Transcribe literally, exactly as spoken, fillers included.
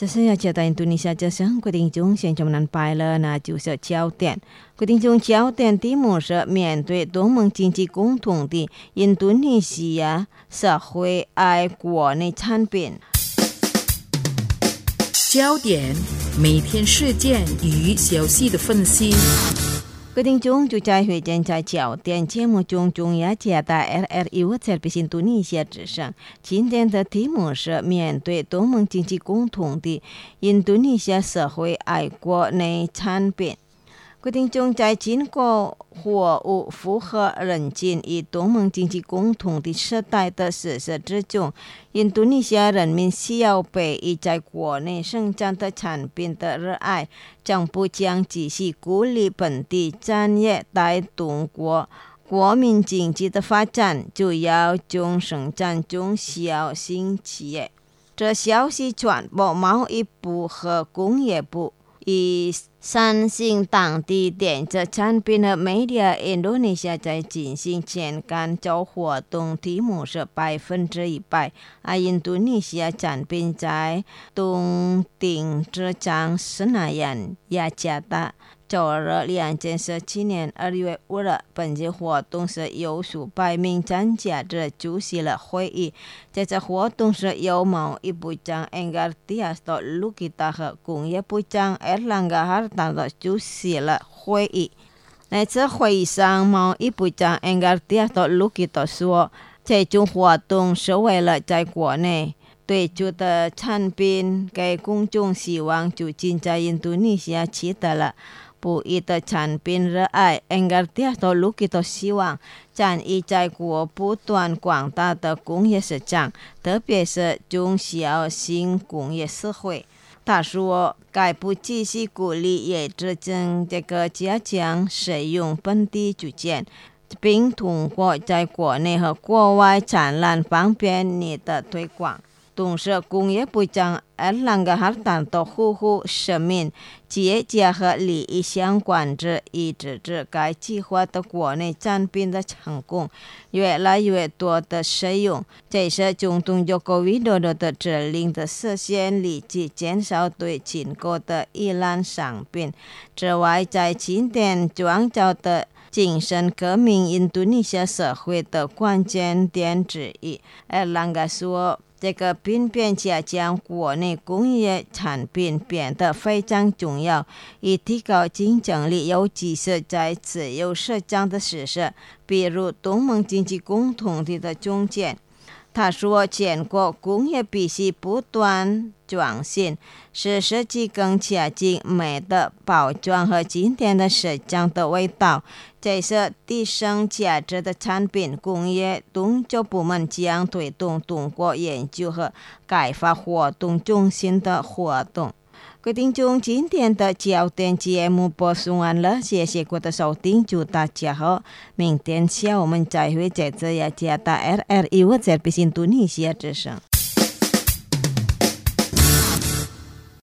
这是要接到印度尼西亚之声，规定中现在我们拜了，那就是焦点。规定中焦点题目是面对东盟经济共同体印度尼西亚社会爱国内产品。 焦点每天事件与消息的分析。 规定中就在会见在焦点节目中中央接待 R R I 在印度尼西亚之声。今天的题目是面对东盟经济共同体印度尼西亚社会爱国内产品。规定中在经过货物符合人均与东盟经济共同体时代的事实之中，印度尼西亚人民消费以在国内生产的产品的热爱，政府将继续鼓励本地产业带动国国民经济的发展，主要中生产中小型企业。这消息传播贸易部和工业部以三星当地电子产品和 Media Indonesia 在进行前干招活动，题目是百分之一百，而印度尼西亚产品在东定之涨是那样雅加达。周二两千十七年二月五日，本次活动是有数百名参加者出席了会议。这次活动是由贸易部长 Enggar Tias Lukita 和工业部长 Erlangga Hartarto 出席了会议。在此会议上，贸易部长 Enggar Tias Lukita 说，这种活动是为了在国内推出的产品给公众希望促进在印度尼西亚取得了不一的产品热爱。 Enggar Tias Lukita 希望展现在国不断广大的工业市场，特别是中小型工业社会。他说，该部继续鼓励也支持这个加强使用本地组件，并通过在国内和国外展览方便你的推广。同时，工业部长 Erlangga Hartarto 呼吁市民、企业家和利益相关者以支持该计划的国内产品的成功，越来越多的使用。这是总统佐科维多多的指令的实现，立即减少对进口的伊朗商品。之外，在今天创造的精神革命印度尼西亚社会的关键点之一。Erlangga 说，这个并并且将国内工业产品变得非常重要，以提高竞争力，尤其是在自由市场的实施，比如东盟经济共同体的中间。他说，全国工业必须不断创新，使设计更接近美的包装和今天的市场的味道。这是提升价值的产品。工业动作部门将推动通过研究和开发活动中心的活动。各位听众，今天的焦点节目播送完了，谢谢各位的收听，祝大家好，明天下午我们再会，在这里接待 R R I 我在印度尼西亚之声。